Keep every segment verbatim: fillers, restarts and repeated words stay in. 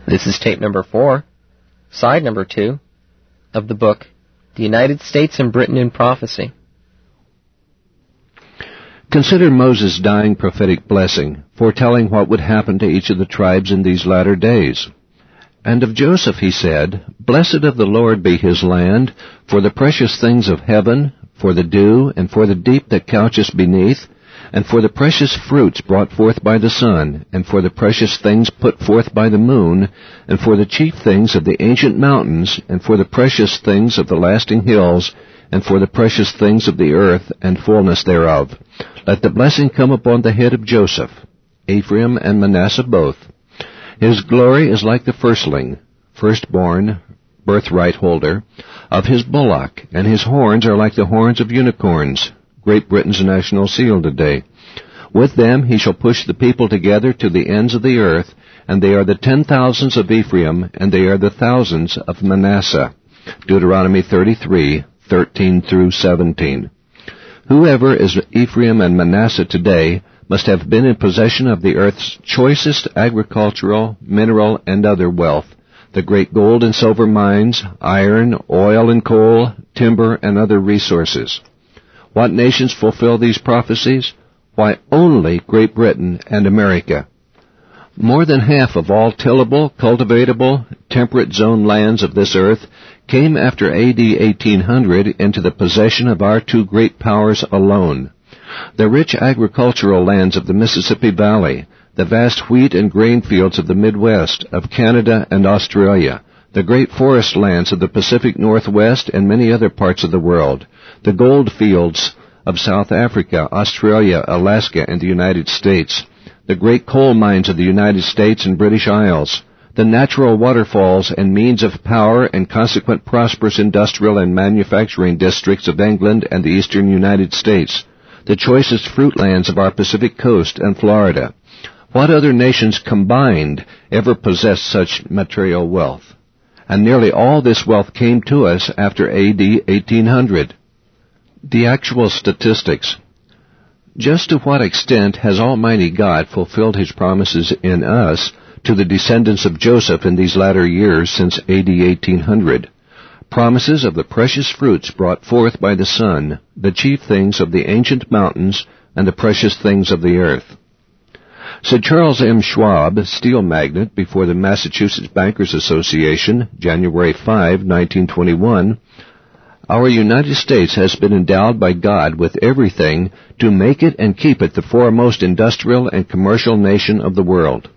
This is tape number four, side number two, of the book, The United States and Britain in Prophecy. Consider Moses' dying prophetic blessing, foretelling what would happen to each of the tribes in these latter days. And of Joseph he said, Blessed of the Lord be his land, for the precious things of heaven, for the dew, and for the deep that couches beneath, and for the precious fruits brought forth by the sun, and for the precious things put forth by the moon, and for the chief things of the ancient mountains, and for the precious things of the lasting hills, and for the precious things of the earth, and fullness thereof. Let the blessing come upon the head of Joseph, Ephraim and Manasseh both. His glory is like the firstling, firstborn, birthright holder, of his bullock, and his horns are like the horns of unicorns, Great Britain's national seal today. With them he shall push the people together to the ends of the earth, and they are the ten thousands of Ephraim, and they are the thousands of Manasseh. Deuteronomy thirty-three, thirteen through seventeen. Whoever is Ephraim and Manasseh today must have been in possession of the earth's choicest agricultural, mineral, and other wealth, the great gold and silver mines, iron, oil and coal, timber, and other resources. What nations fulfill these prophecies? Why, only Great Britain and America. More than half of all tillable, cultivatable, temperate zone lands of this earth came after A D eighteen hundred into the possession of our two great powers alone. The rich agricultural lands of the Mississippi Valley, the vast wheat and grain fields of the Midwest, of Canada and Australia, the great forest lands of the Pacific Northwest and many other parts of the world, the gold fields of South Africa, Australia, Alaska, and the United States, the great coal mines of the United States and British Isles, the natural waterfalls and means of power and consequent prosperous industrial and manufacturing districts of England and the eastern United States, the choicest fruit lands of our Pacific coast and Florida. What other nations combined ever possessed such material wealth? And nearly all this wealth came to us after A D eighteen hundred. The actual statistics. Just to what extent has Almighty God fulfilled His promises in us to the descendants of Joseph in these latter years since A D eighteen hundred? Promises of the precious fruits brought forth by the sun, the chief things of the ancient mountains, and the precious things of the earth. Said Charles M. Schwab, steel magnate, before the Massachusetts Bankers Association, January fifth, nineteen twenty-one, Our United States has been endowed by God with everything to make it and keep it the foremost industrial and commercial nation of the world.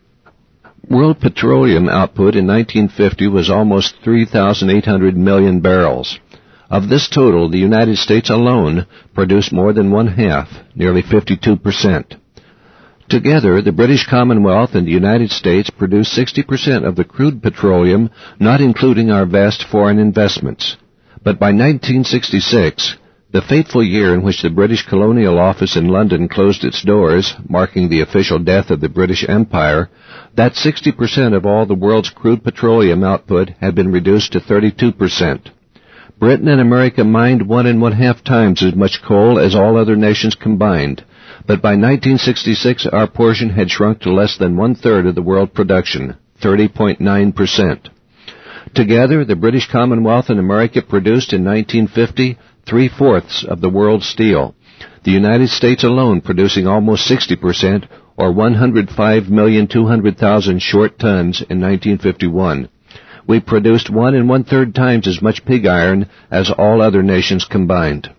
World petroleum output in nineteen fifty was almost three thousand eight hundred million barrels. Of this total, the United States alone produced more than one half, nearly fifty-two percent. Together, the British Commonwealth and the United States produce sixty percent of the crude petroleum, not including our vast foreign investments. But by nineteen sixty-six, the fateful year in which the British Colonial Office in London closed its doors, marking the official death of the British Empire, that sixty percent of all the world's crude petroleum output had been reduced to thirty-two percent. Britain and America mined one and one-half times as much coal as all other nations combined, but by nineteen sixty-six our portion had shrunk to less than one-third of the world production, thirty point nine percent. Together, the British Commonwealth and America produced in nineteen fifty three-fourths of the world's steel, the United States alone producing almost sixty percent, or one hundred five million two hundred thousand short tons in nineteen fifty-one. We produced one and one-third times as much pig iron as all other nations combined.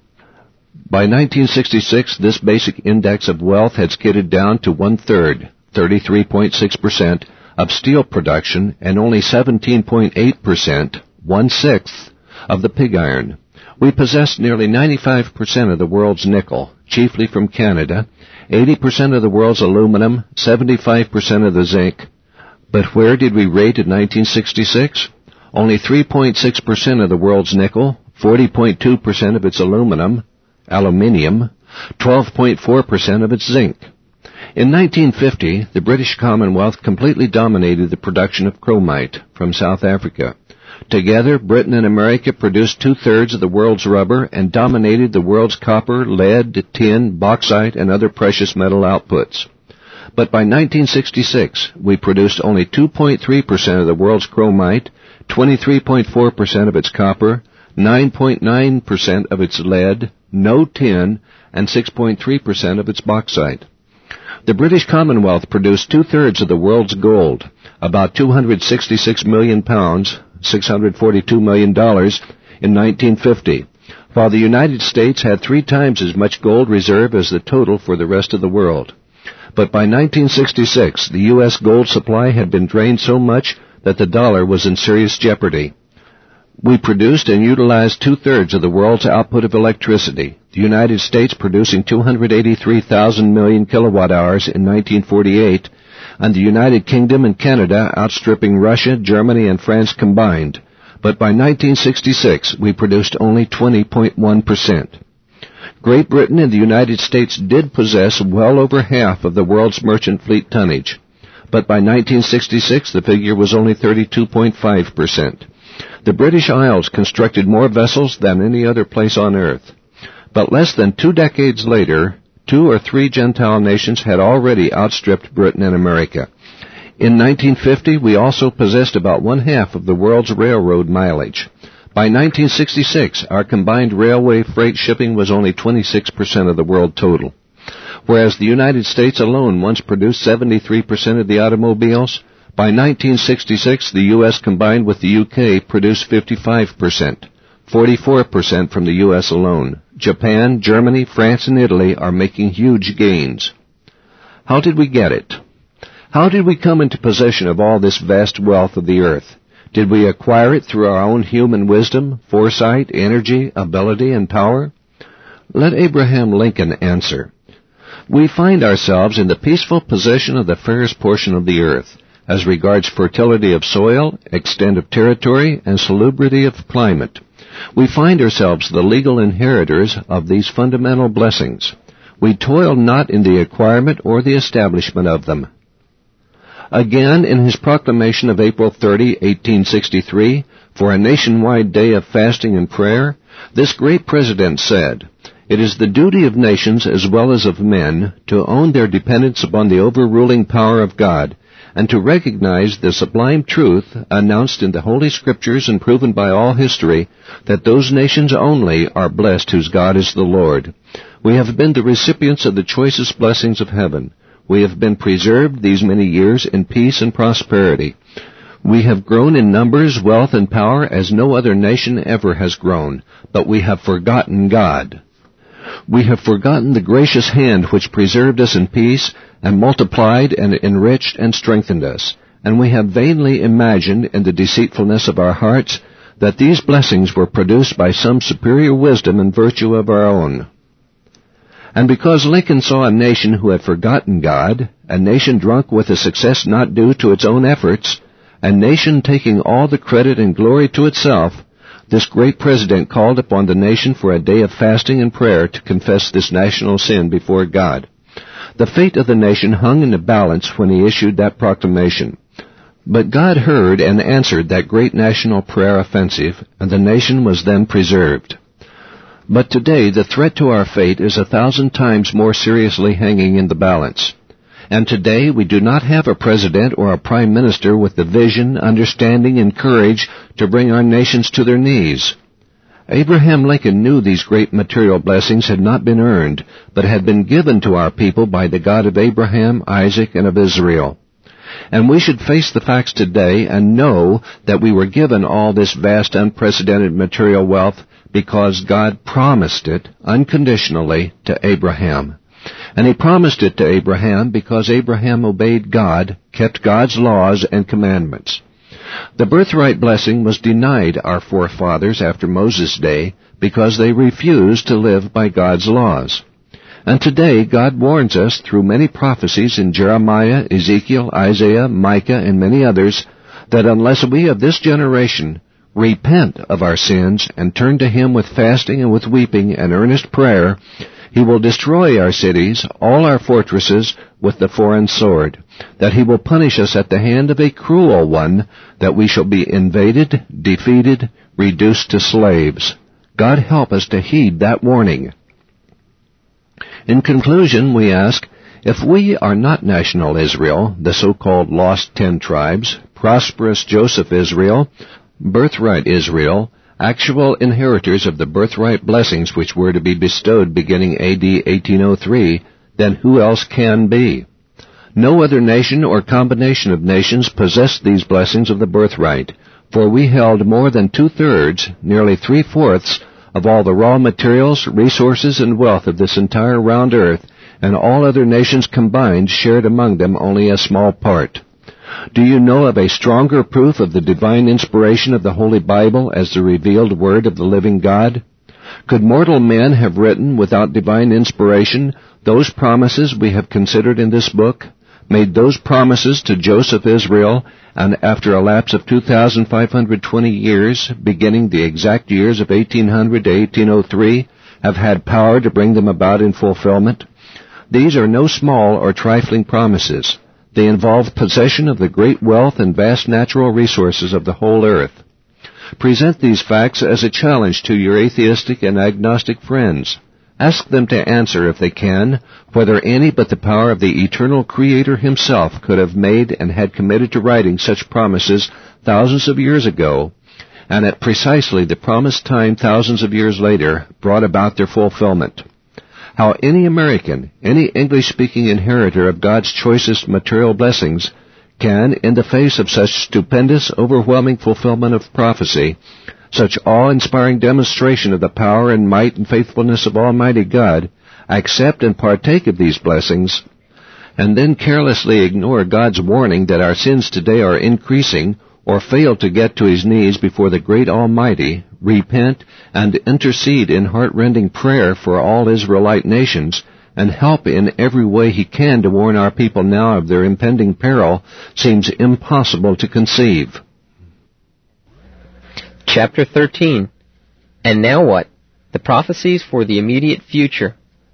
By nineteen sixty-six, this basic index of wealth had skidded down to one-third, thirty-three point six percent, of steel production and only seventeen point eight percent, one-sixth, of the pig iron. We possessed nearly ninety-five percent of the world's nickel, chiefly from Canada, eighty percent of the world's aluminum, seventy-five percent of the zinc. But where did we rate in nineteen sixty-six? Only three point six percent of the world's nickel, forty point two percent of its aluminum, aluminium, twelve point four percent of its zinc. In nineteen fifty, the British Commonwealth completely dominated the production of chromite from South Africa. Together, Britain and America produced two-thirds of the world's rubber and dominated the world's copper, lead, tin, bauxite, and other precious metal outputs. But by nineteen sixty-six, we produced only two point three percent of the world's chromite, twenty-three point four percent of its copper, nine point nine percent of its lead, no tin, and six point three percent of its bauxite. The British Commonwealth produced two-thirds of the world's gold, about two hundred sixty-six million pounds, six hundred forty-two million dollars, in nineteen fifty, while the United States had three times as much gold reserve as the total for the rest of the world. But by nineteen sixty-six, the U S gold supply had been drained so much that the dollar was in serious jeopardy. We produced and utilized two-thirds of the world's output of electricity, the United States producing two hundred eighty-three thousand million kilowatt hours in nineteen forty-eight, and the United Kingdom and Canada outstripping Russia, Germany, and France combined. But by nineteen sixty-six, we produced only twenty point one percent. Great Britain and the United States did possess well over half of the world's merchant fleet tonnage, but by nineteen sixty-six the figure was only thirty-two point five percent. The British Isles constructed more vessels than any other place on earth. But less than two decades later, two or three Gentile nations had already outstripped Britain and America. In nineteen fifty, we also possessed about one-half of the world's railroad mileage. By nineteen sixty-six, our combined railway freight shipping was only twenty-six percent of the world total. Whereas the United States alone once produced seventy-three percent of the automobiles, by nineteen sixty-six, the U S combined with the U K produced fifty-five percent, forty-four percent from the U S alone. Japan, Germany, France, and Italy are making huge gains. How did we get it? How did we come into possession of all this vast wealth of the earth? Did we acquire it through our own human wisdom, foresight, energy, ability, and power? Let Abraham Lincoln answer. We find ourselves in the peaceful possession of the fairest portion of the earth, as regards fertility of soil, extent of territory, and salubrity of climate. We find ourselves the legal inheritors of these fundamental blessings. We toil not in the acquirement or the establishment of them. Again, in his proclamation of April thirtieth, eighteen sixty-three, for a nationwide day of fasting and prayer, this great president said, "It is the duty of nations as well as of men to own their dependence upon the overruling power of God, and to recognize the sublime truth announced in the Holy Scriptures and proven by all history, that those nations only are blessed whose God is the Lord. We have been the recipients of the choicest blessings of heaven. We have been preserved these many years in peace and prosperity. We have grown in numbers, wealth, and power as no other nation ever has grown, but we have forgotten God. We have forgotten the gracious hand which preserved us in peace and multiplied and enriched and strengthened us, and we have vainly imagined in the deceitfulness of our hearts that these blessings were produced by some superior wisdom and virtue of our own." And because Lincoln saw a nation who had forgotten God, a nation drunk with a success not due to its own efforts, a nation taking all the credit and glory to itself, this great president called upon the nation for a day of fasting and prayer to confess this national sin before God. The fate of the nation hung in the balance when he issued that proclamation. But God heard and answered that great national prayer offensive, and the nation was then preserved. But today the threat to our fate is a thousand times more seriously hanging in the balance. And today we do not have a president or a prime minister with the vision, understanding, and courage to bring our nations to their knees. Abraham Lincoln knew these great material blessings had not been earned, but had been given to our people by the God of Abraham, Isaac, and of Israel. And we should face the facts today and know that we were given all this vast, unprecedented material wealth because God promised it unconditionally to Abraham. And he promised it to Abraham because Abraham obeyed God, kept God's laws and commandments. The birthright blessing was denied our forefathers after Moses' day because they refused to live by God's laws. And today God warns us through many prophecies in Jeremiah, Ezekiel, Isaiah, Micah, and many others that unless we of this generation repent of our sins and turn to Him with fasting and with weeping and earnest prayer, He will destroy our cities, all our fortresses, with the foreign sword, that He will punish us at the hand of a cruel one, that we shall be invaded, defeated, reduced to slaves. God help us to heed that warning. In conclusion, we ask, If we are not national Israel, the so-called lost ten tribes, prosperous Joseph Israel, birthright Israel, actual inheritors of the birthright blessings which were to be bestowed beginning A D eighteen oh three, then who else can be? No other nation or combination of nations possessed these blessings of the birthright, for we held more than two-thirds, nearly three-fourths, of all the raw materials, resources, and wealth of this entire round earth, and all other nations combined shared among them only a small part. Do you know of a stronger proof of the divine inspiration of the Holy Bible as the revealed Word of the living God? Could mortal men have written without divine inspiration those promises we have considered in this book, made those promises to Joseph Israel, and after a lapse of two thousand five hundred twenty years, beginning the exact years of eighteen hundred to eighteen oh three, have had power to bring them about in fulfillment? These are no small or trifling promises. They involve possession of the great wealth and vast natural resources of the whole earth. Present these facts as a challenge to your atheistic and agnostic friends. Ask them to answer, if they can, whether any but the power of the eternal Creator Himself could have made and had committed to writing such promises thousands of years ago, and at precisely the promised time thousands of years later brought about their fulfillment. How any American, any English-speaking inheritor of God's choicest material blessings can, in the face of such stupendous, overwhelming fulfillment of prophecy, such awe-inspiring demonstration of the power and might and faithfulness of Almighty God, accept and partake of these blessings, and then carelessly ignore God's warning that our sins today are increasing, or fail to get to His knees before the great Almighty, repent, and intercede in heart-rending prayer for all Israelite nations, and help in every way He can to warn our people now of their impending peril, seems impossible to conceive. Chapter thirteen. And now what? The prophecies for the immediate future.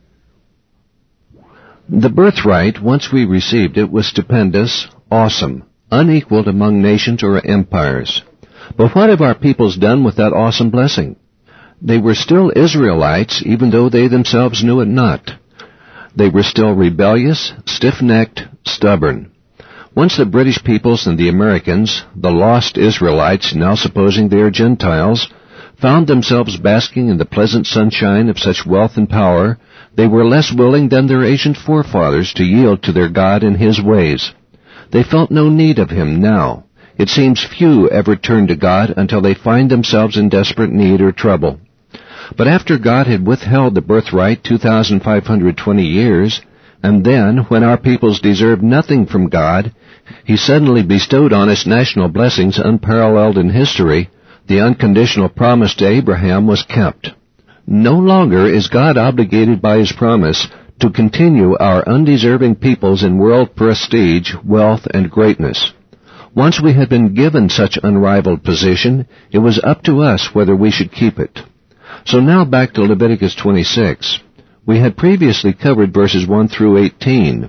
The birthright, once we received it, was stupendous, awesome, unequaled among nations or empires. But what have our peoples done with that awesome blessing? They were still Israelites, even though they themselves knew it not. They were still rebellious, stiff-necked, stubborn. Once the British peoples and the Americans, the lost Israelites, now supposing they are Gentiles, found themselves basking in the pleasant sunshine of such wealth and power, they were less willing than their ancient forefathers to yield to their God and His ways. They felt no need of Him now. It seems few ever turn to God until they find themselves in desperate need or trouble. But after God had withheld the birthright two thousand five hundred twenty years, and then, when our peoples deserved nothing from God, He suddenly bestowed on us national blessings unparalleled in history, the unconditional promise to Abraham was kept. No longer is God obligated by His promise to continue our undeserving peoples in world prestige, wealth, and greatness. Once we had been given such unrivaled position, it was up to us whether we should keep it. So now back to Leviticus twenty-six. We had previously covered verses one through eighteen.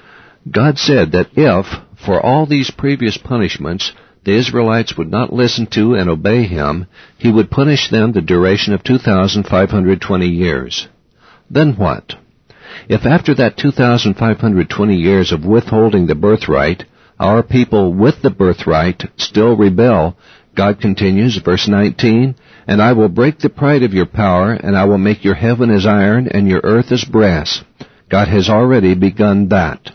God said that if, for all these previous punishments, the Israelites would not listen to and obey Him, He would punish them the duration of two thousand five hundred twenty years. Then what? If after that two thousand five hundred twenty years of withholding the birthright, our people with the birthright still rebel, God continues, verse nineteen, "And I will break the pride of your power, and I will make your heaven as iron and your earth as brass." God has already begun that.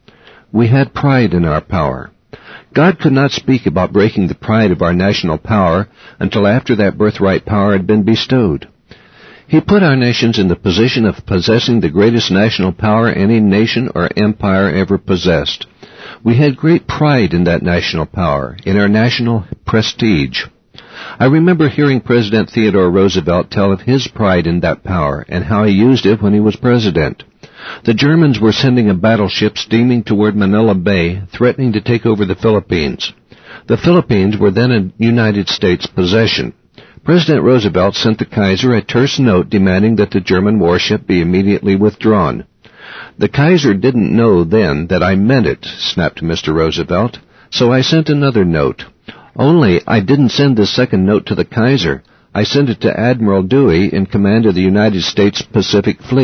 We had pride in our power. God could not speak about breaking the pride of our national power until after that birthright power had been bestowed. He put our nations in the position of possessing the greatest national power any nation or empire ever possessed. We had great pride in that national power, in our national prestige. I remember hearing President Theodore Roosevelt tell of his pride in that power and how he used it when he was president. The Germans were sending a battleship steaming toward Manila Bay, threatening to take over the Philippines. The Philippines were then a United States possession. President Roosevelt sent the Kaiser a terse note demanding that the German warship be immediately withdrawn. "The Kaiser didn't know then that I meant it," snapped Mister Roosevelt, "so I sent another note. Only I didn't send this second note to the Kaiser. I sent it to Admiral Dewey in command of the United States Pacific Fleet.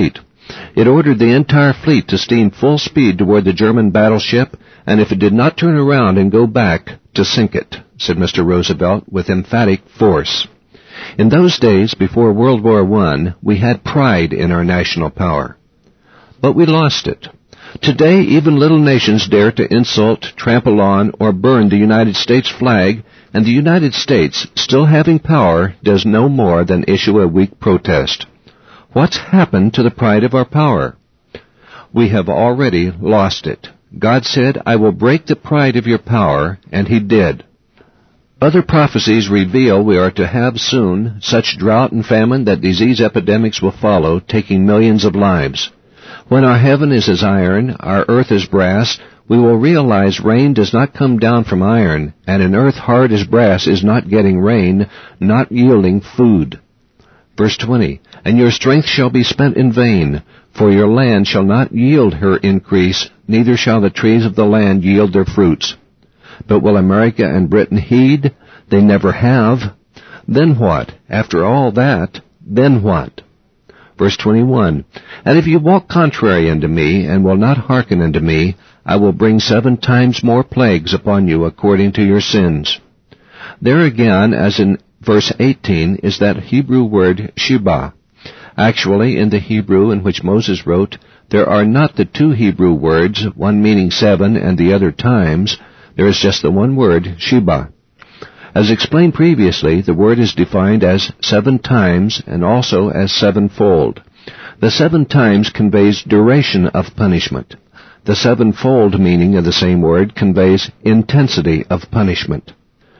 It ordered the entire fleet to steam full speed toward the German battleship, and if it did not turn around and go back, to sink it, said Mister Roosevelt with emphatic force. In those days, before World War One, we had pride in our national power. But we lost it. Today, even little nations dare to insult, trample on, or burn the United States flag, and the United States, still having power, does no more than issue a weak protest. What's happened to the pride of our power? We have already lost it. God said, I will break the pride of your power, and He did. Other prophecies reveal we are to have soon such drought and famine that disease epidemics will follow, taking millions of lives. When our heaven is as iron, our earth as brass, we will realize rain does not come down from iron, and an earth hard as brass is not getting rain, not yielding food. Verse twenty, And your strength shall be spent in vain, for your land shall not yield her increase, neither shall the trees of the land yield their fruits. But will America and Britain heed? They never have. Then what? After all that, then what? Verse twenty-one, And if you walk contrary unto me, and will not hearken unto me, I will bring seven times more plagues upon you according to your sins. There again, as in verse eighteen, is that Hebrew word Sheba. Actually, in the Hebrew in which Moses wrote, there are not the two Hebrew words, one meaning seven and the other times. There is just the one word, Sheba. As explained previously, the word is defined as seven times and also as sevenfold. The seven times conveys duration of punishment. The sevenfold meaning of the same word conveys intensity of punishment.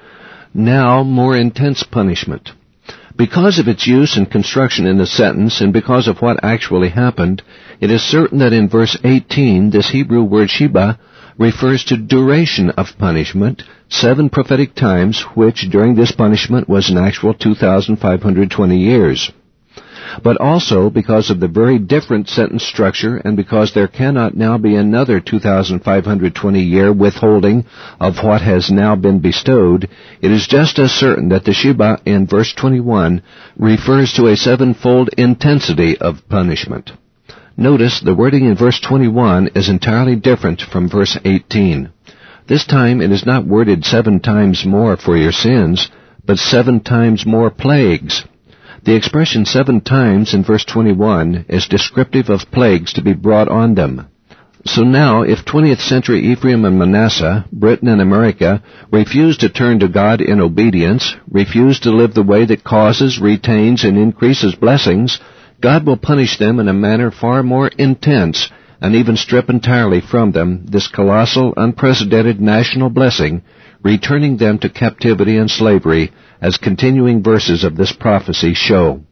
Now, more intense punishment. Because of its use and construction in the sentence, and because of what actually happened, it is certain that in verse eighteen, this Hebrew word Sheba refers to duration of punishment, seven prophetic times, which during this punishment was an actual two thousand five hundred twenty years. But also because of the very different sentence structure, and because there cannot now be another two thousand five hundred twenty year withholding of what has now been bestowed, it is just as certain that the Sheba in verse twenty-one refers to a sevenfold intensity of punishment. Notice the wording in verse twenty-one is entirely different from verse eighteen. This time it is not worded seven times more for your sins, but seven times more plagues. The expression seven times in verse twenty-one is descriptive of plagues to be brought on them. So now, if twentieth century Ephraim and Manasseh, Britain and America, refuse to turn to God in obedience, refuse to live the way that causes, retains, and increases blessings, God will punish them in a manner far more intense, and even strip entirely from them this colossal, unprecedented national blessing, returning them to captivity and slavery, as continuing verses of this prophecy show.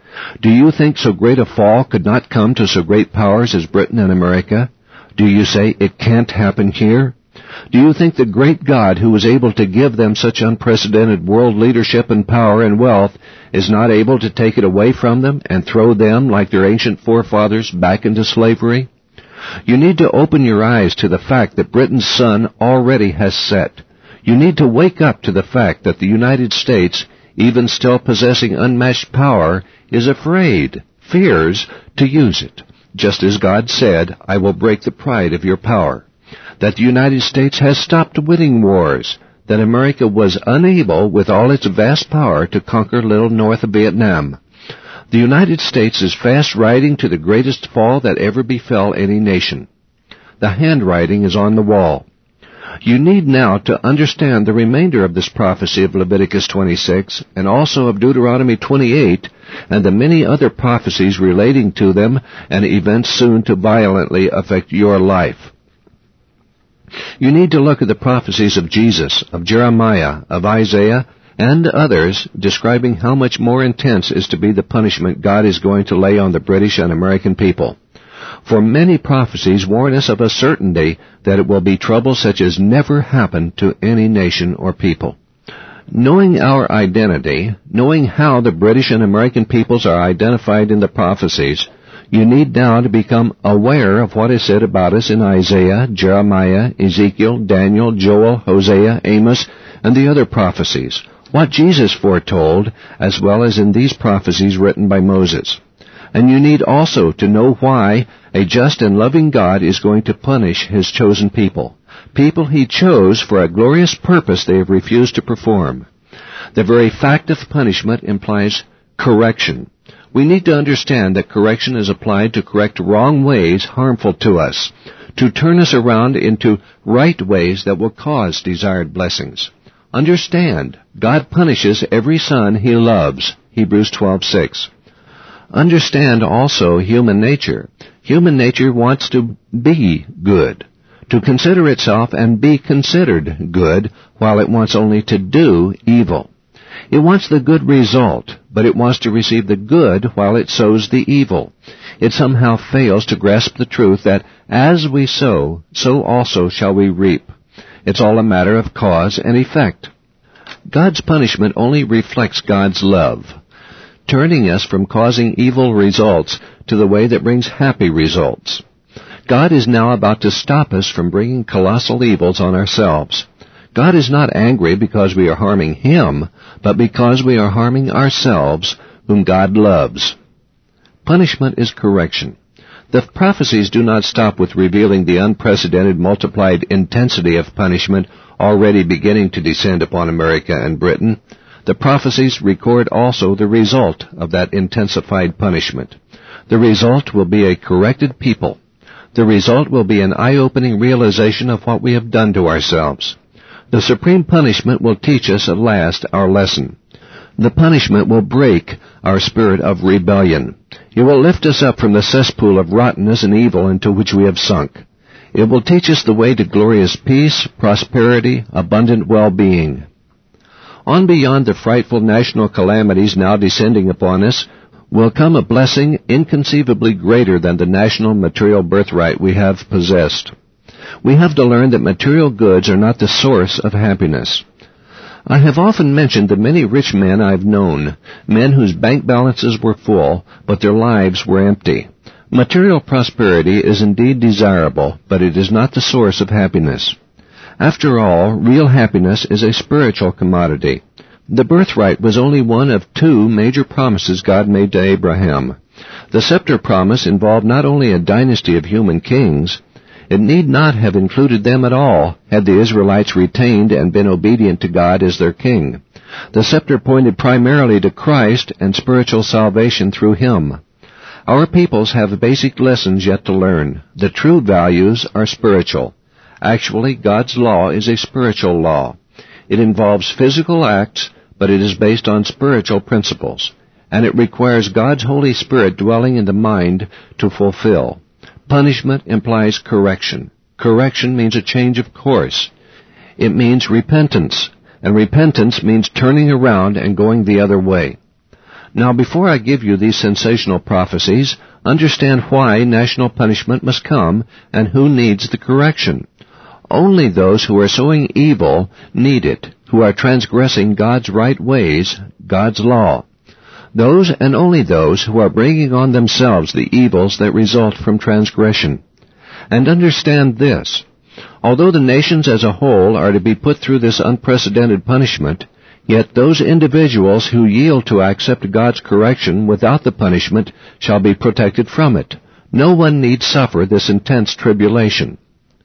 Do you think so great a fall could not come to so great powers as Britain and America? Do you say it can't happen here? Do you think the great God who was able to give them such unprecedented world leadership and power and wealth is not able to take it away from them and throw them, like their ancient forefathers, back into slavery? You need to open your eyes to the fact that Britain's sun already has set. You need to wake up to the fact that the United States, even still possessing unmatched power, is afraid, fears, to use it. Just as God said, I will break the pride of your power. That the United States has stopped winning wars. That America was unable, with all its vast power, to conquer little north of Vietnam. The United States is fast riding to the greatest fall that ever befell any nation. The handwriting is on the wall. You need now to understand the remainder of this prophecy of Leviticus twenty-six, and also of Deuteronomy twenty-eight, and the many other prophecies relating to them, and events soon to violently affect your life. You need to look at the prophecies of Jesus, of Jeremiah, of Isaiah, and others, describing how much more intense is to be the punishment God is going to lay on the British and American people. For many prophecies warn us of a certainty that it will be trouble such as never happened to any nation or people. Knowing our identity, knowing how the British and American peoples are identified in the prophecies, you need now to become aware of what is said about us in Isaiah, Jeremiah, Ezekiel, Daniel, Joel, Hosea, Amos, and the other prophecies, what Jesus foretold, as well as in these prophecies written by Moses. And you need also to know why a just and loving God is going to punish His chosen people, people He chose for a glorious purpose they have refused to perform. The very fact of punishment implies correction. We need to understand that correction is applied to correct wrong ways harmful to us, to turn us around into right ways that will cause desired blessings. Understand, God punishes every son He loves, Hebrews twelve six. Understand also human nature. Human nature wants to be good, to consider itself and be considered good, while it wants only to do evil. It wants the good result, but it wants to receive the good while it sows the evil. It somehow fails to grasp the truth that as we sow, so also shall we reap. It's all a matter of cause and effect. God's punishment only reflects God's love, turning us from causing evil results to the way that brings happy results. God is now about to stop us from bringing colossal evils on ourselves. God is not angry because we are harming Him, but because we are harming ourselves, whom God loves. Punishment is correction. The prophecies do not stop with revealing the unprecedented multiplied intensity of punishment already beginning to descend upon America and Britain. The prophecies record also the result of that intensified punishment. The result will be a corrected people. The result will be an eye-opening realization of what we have done to ourselves. The supreme punishment will teach us at last our lesson. The punishment will break our spirit of rebellion. It will lift us up from the cesspool of rottenness and evil into which we have sunk. It will teach us the way to glorious peace, prosperity, abundant well-being. On beyond the frightful national calamities now descending upon us will come a blessing inconceivably greater than the national material birthright we have possessed. We have to learn that material goods are not the source of happiness. I have often mentioned the many rich men I've known, men whose bank balances were full, but their lives were empty. Material prosperity is indeed desirable, but it is not the source of happiness. After all, real happiness is a spiritual commodity. The birthright was only one of two major promises God made to Abraham. The scepter promise involved not only a dynasty of human kings, it need not have included them at all had the Israelites retained and been obedient to God as their king. The scepter pointed primarily to Christ and spiritual salvation through Him. Our peoples have basic lessons yet to learn. The true values are spiritual. Actually, God's law is a spiritual law. It involves physical acts, but it is based on spiritual principles, and it requires God's Holy Spirit dwelling in the mind to fulfill. Punishment implies correction. Correction means a change of course. It means repentance, and repentance means turning around and going the other way. Now, before I give you these sensational prophecies, understand why national punishment must come and who needs the correction. Only those who are sowing evil need it, who are transgressing God's right ways, God's law. Those and only those who are bringing on themselves the evils that result from transgression. And understand this, although the nations as a whole are to be put through this unprecedented punishment, yet those individuals who yield to accept God's correction without the punishment shall be protected from it. No one need suffer this intense tribulation.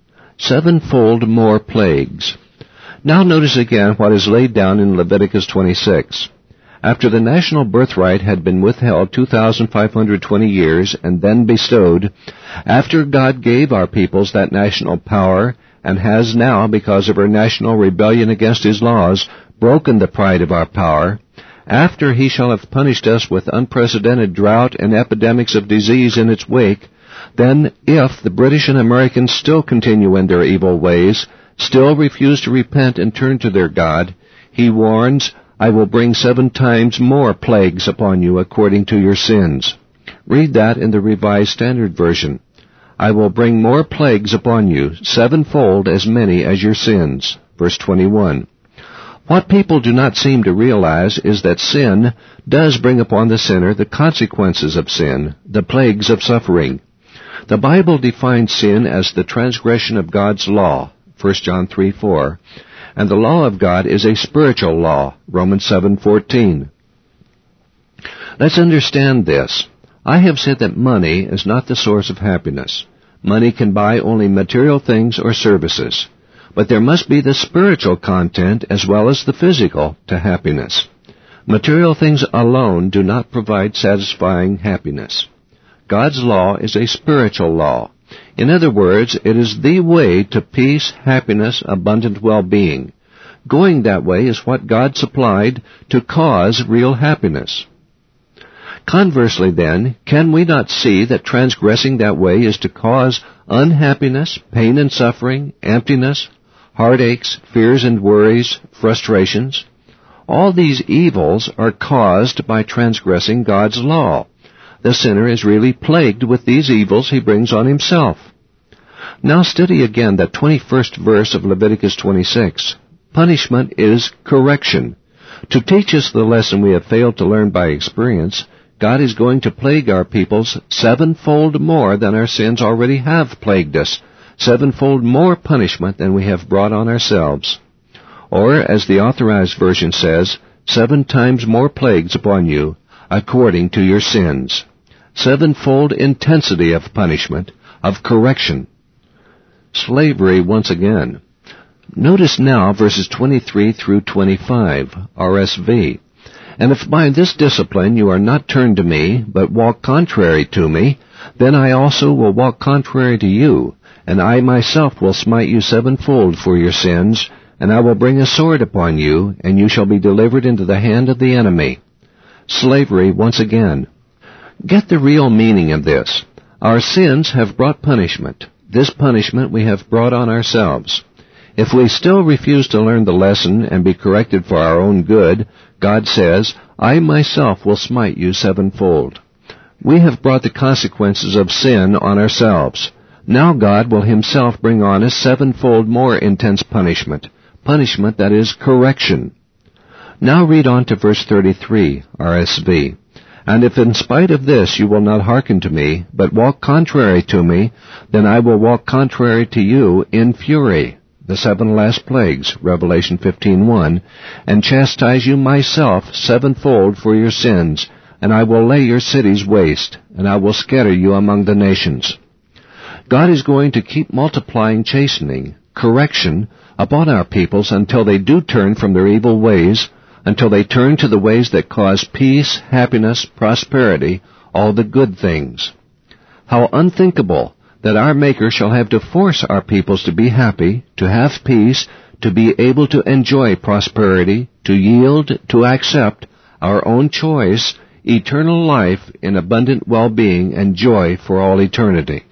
Sevenfold more plagues. Now notice again what is laid down in Leviticus twenty-six. After the national birthright had been withheld two thousand five hundred twenty years and then bestowed, after God gave our peoples that national power and has now, because of our national rebellion against His laws, broken the pride of our power, after He shall have punished us with unprecedented drought and epidemics of disease in its wake, then if the British and Americans still continue in their evil ways, still refuse to repent and turn to their God, He warns, I will bring seven times more plagues upon you according to your sins. Read that in the Revised Standard Version. I will bring more plagues upon you, sevenfold as many as your sins. Verse twenty-one. What people do not seem to realize is that sin does bring upon the sinner the consequences of sin, the plagues of suffering. The Bible defines sin as the transgression of God's law, First John three four. And the law of God is a spiritual law, Romans seven fourteen. Let's understand this. I have said that money is not the source of happiness. Money can buy only material things or services. But there must be the spiritual content as well as the physical to happiness. Material things alone do not provide satisfying happiness. God's law is a spiritual law. In other words, it is the way to peace, happiness, abundant well-being. Going that way is what God supplied to cause real happiness. Conversely, then, can we not see that transgressing that way is to cause unhappiness, pain and suffering, emptiness, heartaches, fears and worries, frustrations? All these evils are caused by transgressing God's law. The sinner is really plagued with these evils he brings on himself. Now study again that twenty-first verse of Leviticus twenty-six. Punishment is correction. To teach us the lesson we have failed to learn by experience, God is going to plague our peoples sevenfold more than our sins already have plagued us, sevenfold more punishment than we have brought on ourselves. Or, as the Authorized Version says, seven times more plagues upon you, according to your sins. Sevenfold intensity of punishment, of correction. Slavery once again. Notice now verses twenty-three through twenty-five, R S V. And if by this discipline you are not turned to me, but walk contrary to me, then I also will walk contrary to you, and I myself will smite you sevenfold for your sins, and I will bring a sword upon you, and you shall be delivered into the hand of the enemy. Slavery once again. Get the real meaning of this. Our sins have brought punishment. This punishment we have brought on ourselves. If we still refuse to learn the lesson and be corrected for our own good, God says, I myself will smite you sevenfold. We have brought the consequences of sin on ourselves. Now God will himself bring on us sevenfold more intense punishment, punishment that is correction. Now read on to verse thirty-three, R S V. And if in spite of this you will not hearken to me, but walk contrary to me, then I will walk contrary to you in fury, the seven last plagues, Revelation fifteen one, and chastise you myself sevenfold for your sins, and I will lay your cities waste, and I will scatter you among the nations. God is going to keep multiplying chastening, correction, upon our peoples until they do turn from their evil ways, until they turn to the ways that cause peace, happiness, prosperity, all the good things. How unthinkable that our Maker shall have to force our peoples to be happy, to have peace, to be able to enjoy prosperity, to yield, to accept our own choice, eternal life in abundant well-being and joy for all eternity.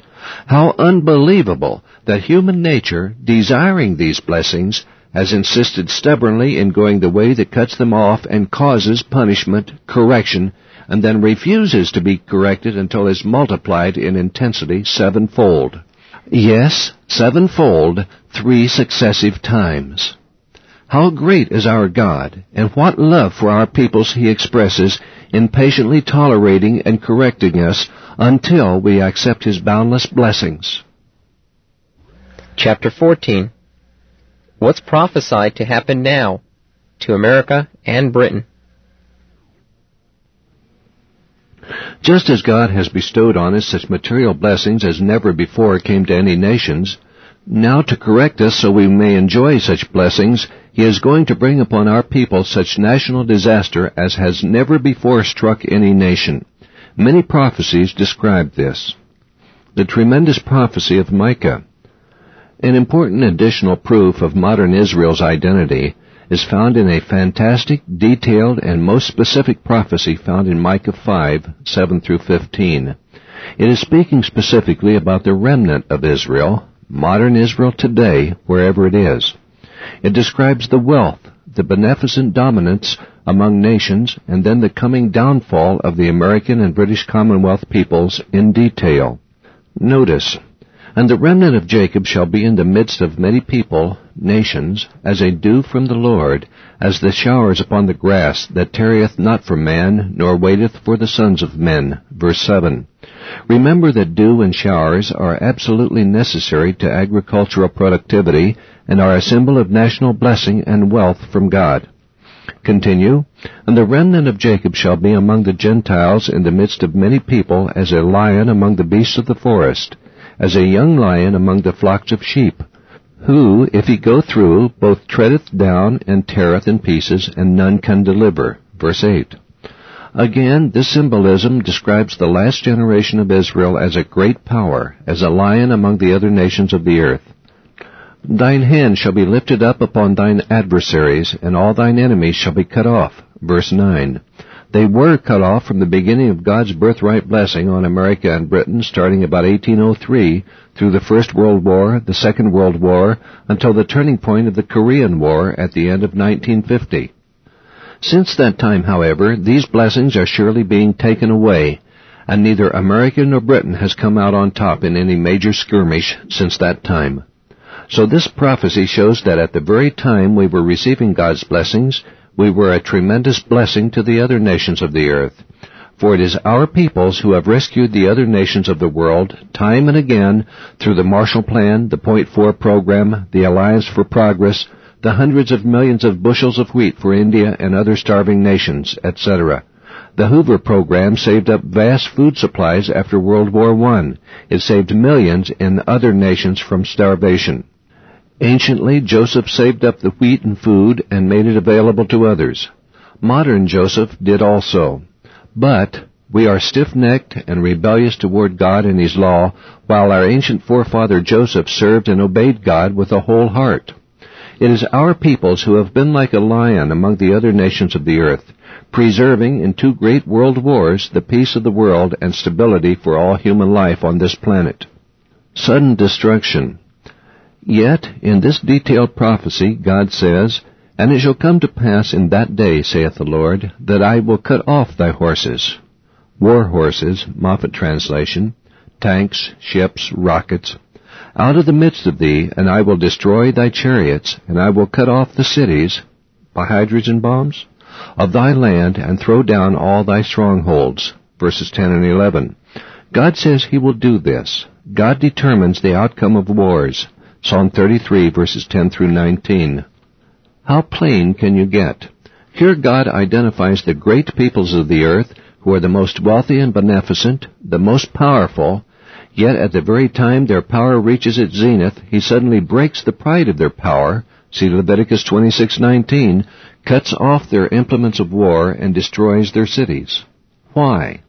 How unbelievable that human nature, desiring these blessings, has insisted stubbornly in going the way that cuts them off and causes punishment, correction, and then refuses to be corrected until it is multiplied in intensity sevenfold. Yes, sevenfold, three successive times. How great is our God, and what love for our peoples he expresses in patiently tolerating and correcting us until we accept his boundless blessings. Chapter fourteen. What's prophesied to happen now to America and Britain? Just as God has bestowed on us such material blessings as never before came to any nations, now to correct us so we may enjoy such blessings, he is going to bring upon our people such national disaster as has never before struck any nation. Many prophecies describe this. The tremendous prophecy of Micah. An important additional proof of modern Israel's identity is found in a fantastic, detailed, and most specific prophecy found in Micah five, seven through fifteen. It is speaking specifically about the remnant of Israel, modern Israel today, wherever it is. It describes the wealth, the beneficent dominance among nations, and then the coming downfall of the American and British Commonwealth peoples in detail. Notice, and the remnant of Jacob shall be in the midst of many people, nations, as a dew from the Lord, as the showers upon the grass, that tarrieth not for man, nor waiteth for the sons of men. Verse seven. Remember that dew and showers are absolutely necessary to agricultural productivity and are a symbol of national blessing and wealth from God. Continue, and the remnant of Jacob shall be among the Gentiles in the midst of many people, as a lion among the beasts of the forest, as a young lion among the flocks of sheep, who, if he go through, both treadeth down and teareth in pieces, and none can deliver. Verse eight. Again, this symbolism describes the last generation of Israel as a great power, as a lion among the other nations of the earth. Thine hand shall be lifted up upon thine adversaries, and all thine enemies shall be cut off. Verse nine. They were cut off from the beginning of God's birthright blessing on America and Britain, starting about eighteen oh three, through the First World War, the Second World War, until the turning point of the Korean War at the end of nineteen fifty. Since that time, however, these blessings are surely being taken away, and neither America nor Britain has come out on top in any major skirmish since that time. So this prophecy shows that at the very time we were receiving God's blessings, we were a tremendous blessing to the other nations of the earth. For it is our peoples who have rescued the other nations of the world, time and again, through the Marshall Plan, the Point Four program, the Alliance for Progress, the hundreds of millions of bushels of wheat for India and other starving nations, et cetera. The Hoover program saved up vast food supplies after World War One. It saved millions in other nations from starvation. Anciently, Joseph saved up the wheat and food and made it available to others. Modern Joseph did also. But we are stiff-necked and rebellious toward God and His law, while our ancient forefather Joseph served and obeyed God with a whole heart. It is our peoples who have been like a lion among the other nations of the earth, preserving in two great world wars the peace of the world and stability for all human life on this planet. Sudden destruction. Yet, in this detailed prophecy, God says, And it shall come to pass in that day, saith the Lord, that I will cut off thy horses. War horses, Moffat translation, tanks, ships, rockets, out of the midst of thee, and I will destroy thy chariots, and I will cut off the cities, by hydrogen bombs, of thy land, and throw down all thy strongholds. Verses ten and eleven. God says He will do this. God determines the outcome of wars. Psalm thirty-three, verses ten through nineteen. How plain can you get? Here God identifies the great peoples of the earth, who are the most wealthy and beneficent, the most powerful, yet at the very time their power reaches its zenith, He suddenly breaks the pride of their power, see Leviticus twenty-six nineteen, cuts off their implements of war, and destroys their cities. Why?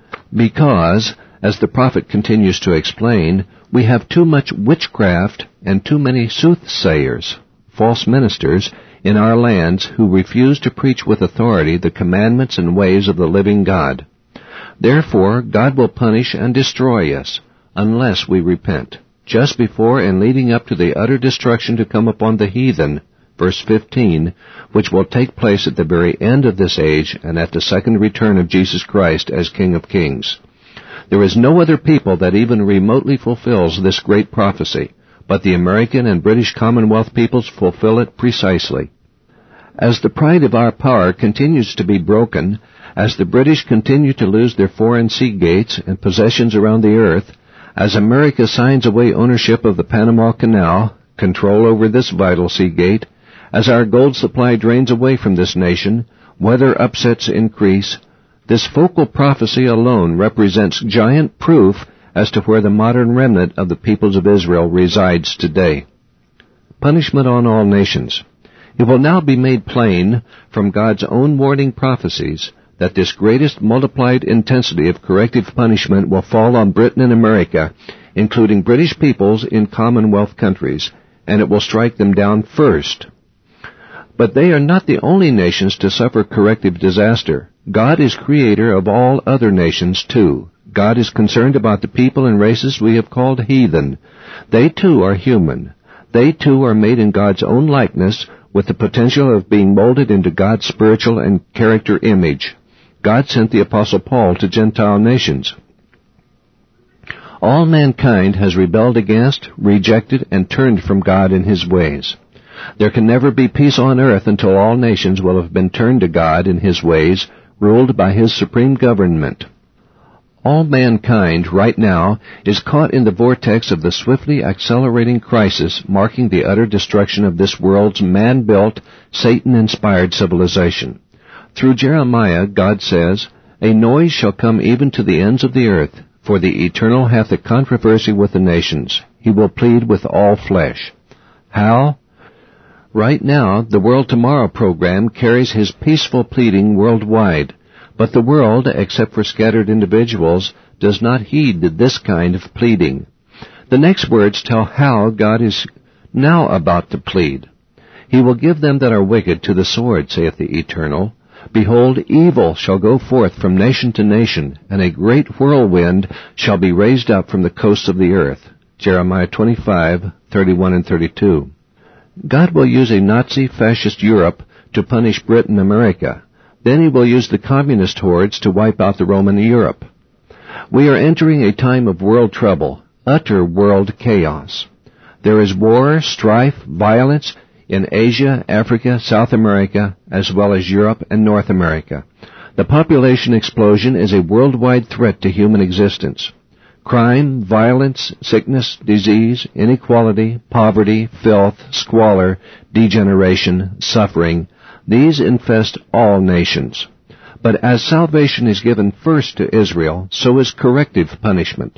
Because, as the prophet continues to explain, we have too much witchcraft and too many soothsayers, false ministers, in our lands who refuse to preach with authority the commandments and ways of the living God. Therefore, God will punish and destroy us, unless we repent, just before and leading up to the utter destruction to come upon the heathen, verse fifteen, which will take place at the very end of this age and at the second return of Jesus Christ as King of Kings. There is no other people that even remotely fulfills this great prophecy, but the American and British Commonwealth peoples fulfill it precisely. As the pride of our power continues to be broken, as the British continue to lose their foreign sea gates and possessions around the earth, as America signs away ownership of the Panama Canal, control over this vital sea gate, as our gold supply drains away from this nation, weather upsets increase, this focal prophecy alone represents giant proof as to where the modern remnant of the peoples of Israel resides today. Punishment on all nations. It will now be made plain from God's own warning prophecies that this greatest multiplied intensity of corrective punishment will fall on Britain and America, including British peoples in Commonwealth countries, and it will strike them down first. But they are not the only nations to suffer corrective disaster. God is creator of all other nations too. God is concerned about the people and races we have called heathen. They too are human. They too are made in God's own likeness, with the potential of being molded into God's spiritual and character image. God sent the Apostle Paul to Gentile nations. All mankind has rebelled against, rejected, and turned from God and His ways. There can never be peace on earth until all nations will have been turned to God and His ways, ruled by His supreme government. All mankind right now is caught in the vortex of the swiftly accelerating crisis marking the utter destruction of this world's man-built, Satan-inspired civilization. Through Jeremiah, God says, "A noise shall come even to the ends of the earth, for the Eternal hath a controversy with the nations. He will plead with all flesh." How? Right now, the World Tomorrow program carries his peaceful pleading worldwide. But the world, except for scattered individuals, does not heed this kind of pleading. The next words tell how God is now about to plead. "He will give them that are wicked to the sword, saith the Eternal. Behold, evil shall go forth from nation to nation, and a great whirlwind shall be raised up from the coasts of the earth." Jeremiah twenty-five, thirty-one and thirty-two. God will use a Nazi fascist Europe to punish Britain and America. Then he will use the communist hordes to wipe out the Roman Europe. We are entering a time of world trouble, utter world chaos. There is war, strife, violence in Asia, Africa, South America, as well as Europe and North America. The population explosion is a worldwide threat to human existence. Crime, violence, sickness, disease, inequality, poverty, filth, squalor, degeneration, suffering, these infest all nations. But as salvation is given first to Israel, so is corrective punishment.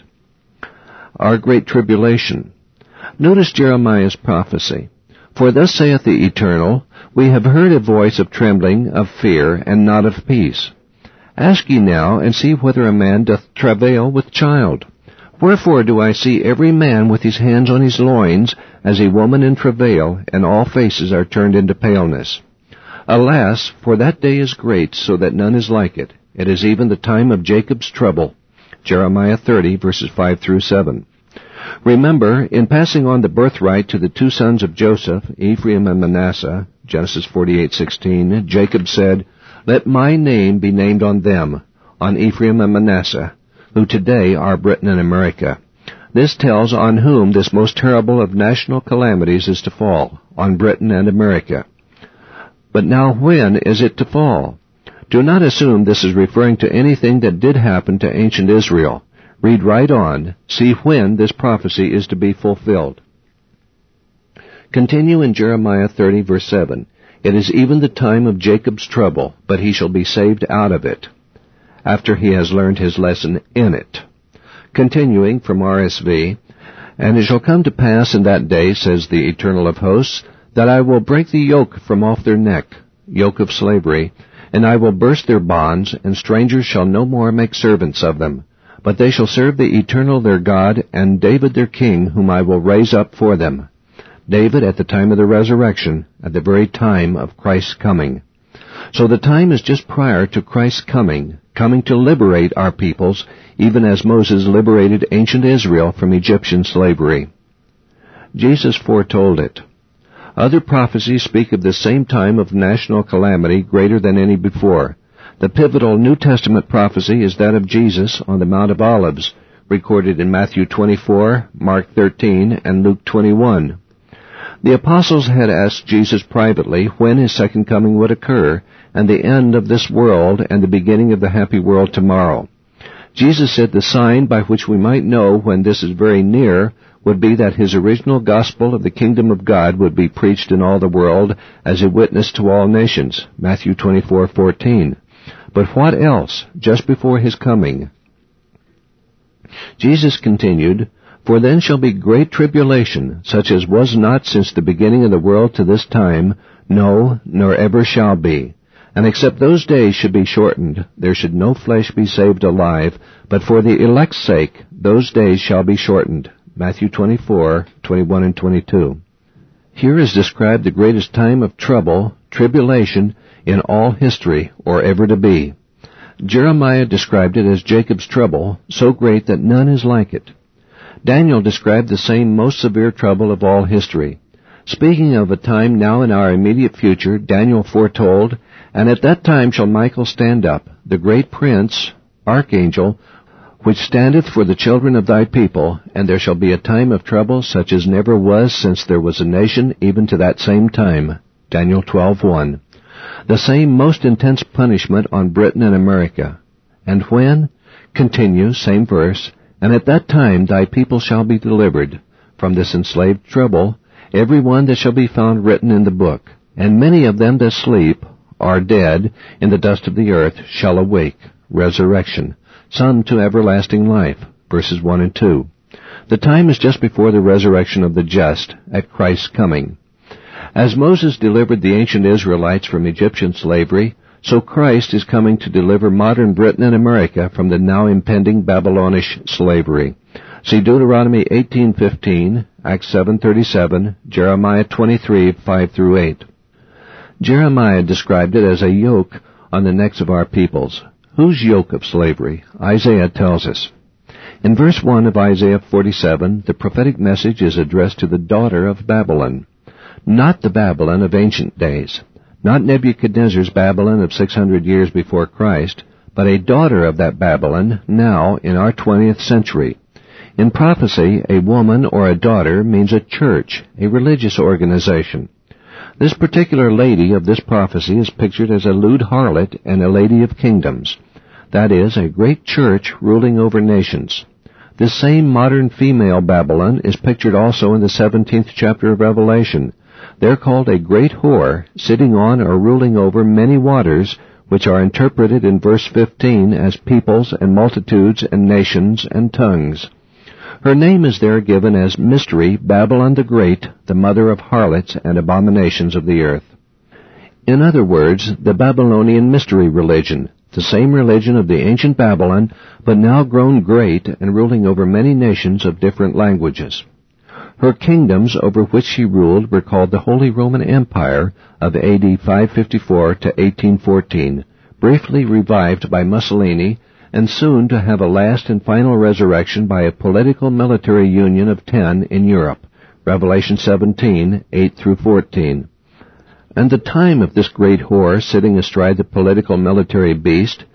Our great tribulation. Notice Jeremiah's prophecy. "For thus saith the Eternal, we have heard a voice of trembling, of fear, and not of peace. Ask ye now, and see whether a man doth travail with child. Wherefore do I see every man with his hands on his loins, as a woman in travail, and all faces are turned into paleness. Alas, for that day is great, so that none is like it. It is even the time of Jacob's trouble." Jeremiah thirty, verses five through seven. Remember, in passing on the birthright to the two sons of Joseph, Ephraim and Manasseh, Genesis forty-eight sixteen, Jacob said, "Let my name be named on them, on Ephraim and Manasseh, who today are Britain and America." This tells on whom this most terrible of national calamities is to fall, on Britain and America. But now when is it to fall? Do not assume this is referring to anything that did happen to ancient Israel. Read right on, see when this prophecy is to be fulfilled. Continue in Jeremiah thirty, verse seven. "It is even the time of Jacob's trouble, but he shall be saved out of it, after he has learned his lesson in it." Continuing from R S V, "And it shall come to pass in that day, says the Eternal of hosts, that I will break the yoke from off their neck, yoke of slavery, and I will burst their bonds, and strangers shall no more make servants of them. But they shall serve the Eternal their God, and David their king, whom I will raise up for them." David at the time of the resurrection, at the very time of Christ's coming. So the time is just prior to Christ's coming, coming to liberate our peoples, even as Moses liberated ancient Israel from Egyptian slavery. Jesus foretold it. Other prophecies speak of the same time of national calamity greater than any before. The pivotal New Testament prophecy is that of Jesus on the Mount of Olives, recorded in Matthew twenty-four, Mark thirteen, and Luke twenty-one. The apostles had asked Jesus privately when his second coming would occur, and the end of this world and the beginning of the happy world tomorrow. Jesus said the sign by which we might know when this is very near would be that his original gospel of the kingdom of God would be preached in all the world as a witness to all nations, Matthew twenty-four fourteen. But what else, just before his coming? Jesus continued, "For then shall be great tribulation, such as was not since the beginning of the world to this time, no, nor ever shall be. And except those days should be shortened, there should no flesh be saved alive, but for the elect's sake those days shall be shortened." Matthew twenty-four, twenty-one and twenty-two. Here is described the greatest time of trouble, tribulation, in all history, or ever to be. Jeremiah described it as Jacob's trouble, so great that none is like it. Daniel described the same most severe trouble of all history. Speaking of a time now in our immediate future, Daniel foretold, "And at that time shall Michael stand up, the great prince, archangel, which standeth for the children of thy people, and there shall be a time of trouble such as never was since there was a nation, even to that same time." Daniel twelve one. The same most intense punishment on Britain and America. And when? Continue, same verse, and at that time thy people shall be delivered from this enslaved trouble, every one that shall be found written in the book, and many of them that sleep, are dead, in the dust of the earth, shall awake, resurrection, some to everlasting life, verses one and two. The time is just before the resurrection of the just, at Christ's coming. As Moses delivered the ancient Israelites from Egyptian slavery, so Christ is coming to deliver modern Britain and America from the now impending Babylonish slavery. See Deuteronomy eighteen fifteen, Acts seven thirty-seven, Jeremiah twenty-three, five through eight. Jeremiah described it as a yoke on the necks of our peoples. Whose yoke of slavery? Isaiah tells us. In verse one of Isaiah forty-seven, the prophetic message is addressed to the daughter of Babylon. Not the Babylon of ancient days, not Nebuchadnezzar's Babylon of six hundred years before Christ, but a daughter of that Babylon now in our twentieth century. In prophecy, a woman or a daughter means a church, a religious organization. This particular lady of this prophecy is pictured as a lewd harlot and a lady of kingdoms. That is, a great church ruling over nations. This same modern female Babylon is pictured also in the seventeenth chapter of Revelation. They're called a great whore, sitting on or ruling over many waters, which are interpreted in verse fifteen as peoples and multitudes and nations and tongues. Her name is there given as Mystery, Babylon the Great, the mother of harlots and abominations of the earth. In other words, the Babylonian mystery religion, the same religion of the ancient Babylon, but now grown great and ruling over many nations of different languages. Her kingdoms over which she ruled were called the Holy Roman Empire of A D five fifty-four to eighteen fourteen, briefly revived by Mussolini, and soon to have a last and final resurrection by a political military union of ten in Europe, Revelation seventeen, eight through fourteen. And the time of this great whore sitting astride the political military beast,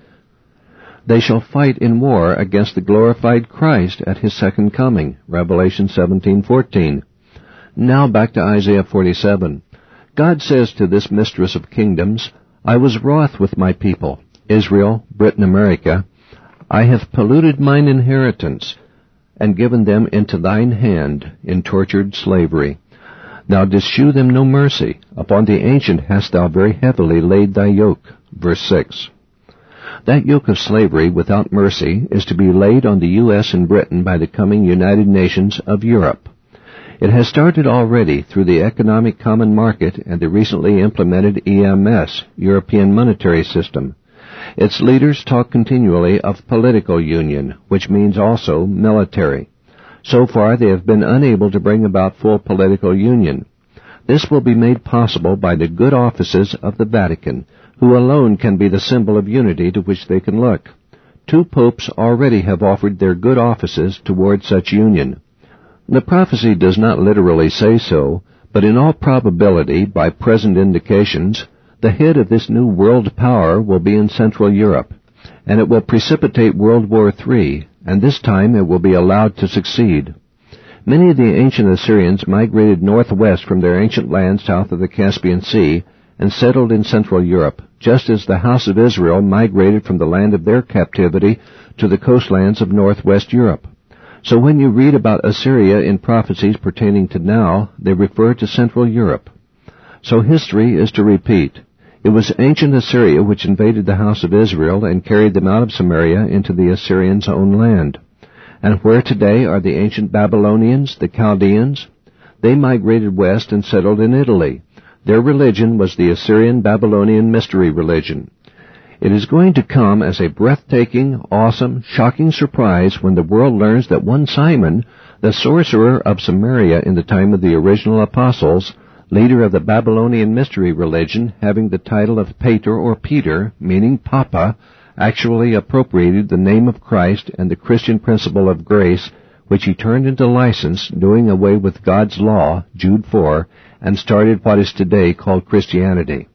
they shall fight in war against the glorified Christ at his second coming, Revelation seventeen fourteen. Now back to Isaiah forty-seven. God says to this mistress of kingdoms, I was wroth with my people, Israel, Britain, America. I have polluted mine inheritance, and given them into thine hand in tortured slavery. Thou didst shew them no mercy. Upon the ancient hast thou very heavily laid thy yoke. Verse six. That yoke of slavery without mercy is to be laid on the U S and Britain by the coming United Nations of Europe. It has started already through the Economic Common Market and the recently implemented E M S, European Monetary System. Its leaders talk continually of political union, which means also military. So far they have been unable to bring about full political union. This will be made possible by the good offices of the Vatican, who alone can be the symbol of unity to which they can look. Two popes already have offered their good offices toward such union. The prophecy does not literally say so, but in all probability, by present indications, the head of this new world power will be in Central Europe, and it will precipitate World War Three, and this time it will be allowed to succeed. Many of the ancient Assyrians migrated northwest from their ancient land south of the Caspian Sea and settled in Central Europe, just as the house of Israel migrated from the land of their captivity to the coastlands of northwest Europe. So when you read about Assyria in prophecies pertaining to now, they refer to Central Europe. So history is to repeat. It was ancient Assyria which invaded the house of Israel and carried them out of Samaria into the Assyrians' own land. And where today are the ancient Babylonians, the Chaldeans? They migrated west and settled in Italy. Their religion was the Assyrian-Babylonian mystery religion. It is going to come as a breathtaking, awesome, shocking surprise when the world learns that one Simon, the sorcerer of Samaria in the time of the original apostles, leader of the Babylonian mystery religion, having the title of Pater or Peter, meaning Papa, actually appropriated the name of Christ and the Christian principle of grace, which he turned into license, doing away with God's law, Jude four, and started what is today called Christianity.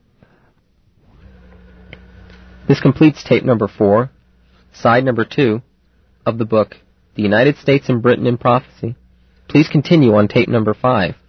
This completes tape number four, side number two, of the book, The United States and Britain in Prophecy. Please continue on tape number five.